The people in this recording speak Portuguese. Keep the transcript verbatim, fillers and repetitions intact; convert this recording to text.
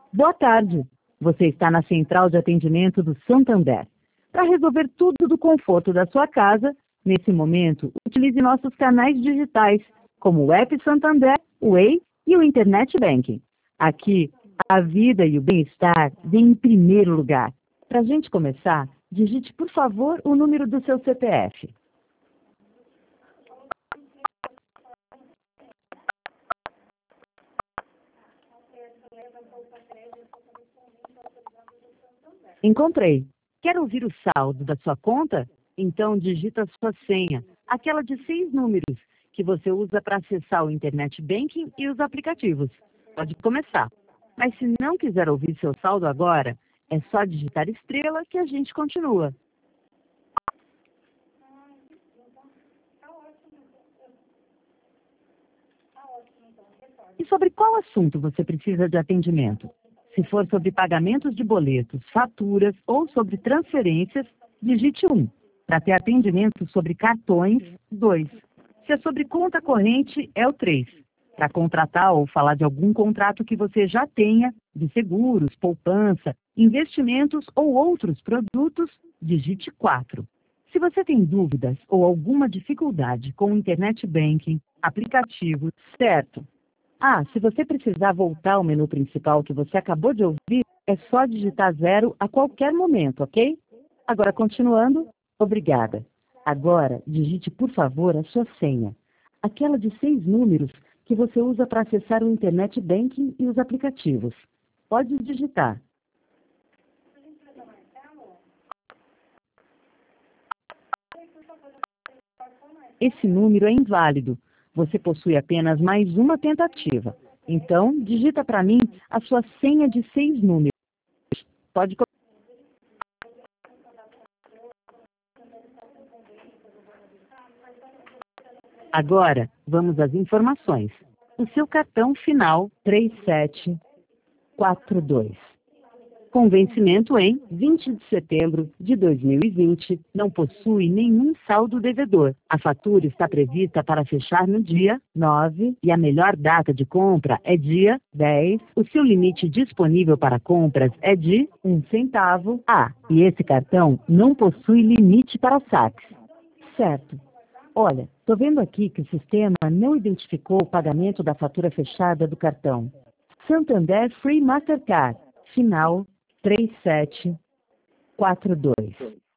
Boa tarde. Você está na central de atendimento do Santander. Para resolver tudo do conforto da sua casa, nesse momento, utilize nossos canais digitais, como o app Santander, o Way e o Internet Banking. Aqui, a vida e o bem-estar vêm em primeiro lugar. Para a gente começar, digite, por favor, o número do seu C P F. Encontrei. Quer ouvir o saldo da sua conta? Então digita a sua senha, aquela de seis números, que você usa para acessar o Internet Banking e os aplicativos. Pode começar. Mas se não quiser ouvir seu saldo agora, é só digitar estrela que a gente continua. E sobre qual assunto você precisa de atendimento? Se for sobre pagamentos de boletos, faturas ou sobre transferências, digite um. Para ter atendimento sobre cartões, dois. Se é sobre conta corrente, é o três. Para contratar ou falar de algum contrato que você já tenha, de seguros, poupança, investimentos ou outros produtos, digite quatro. Se você tem dúvidas ou alguma dificuldade com o Internet Banking, aplicativo, certo? Ah, se você precisar voltar ao menu principal que você acabou de ouvir, é só digitar zero a qualquer momento, ok? Agora, continuando, obrigada. Agora, digite, por favor, a sua senha. Aquela de seis números que você usa para acessar o Internet Banking e os aplicativos. Pode digitar. Esse número é inválido. Você possui apenas mais uma tentativa. Então, digita para mim a sua senha de seis números. Pode co- Agora, vamos às informações. O seu cartão final três sete quatro dois. Com vencimento em vinte de setembro de dois mil e vinte, não possui nenhum saldo devedor. A fatura está prevista para fechar no dia nove e a melhor data de compra é dia dez. O seu limite disponível para compras é de um centavo. Ah, e esse cartão não possui limite para saques. Certo. Olha, estou vendo aqui que o sistema não identificou o pagamento da fatura fechada do cartão. Santander Free Mastercard, final três sete quatro dois.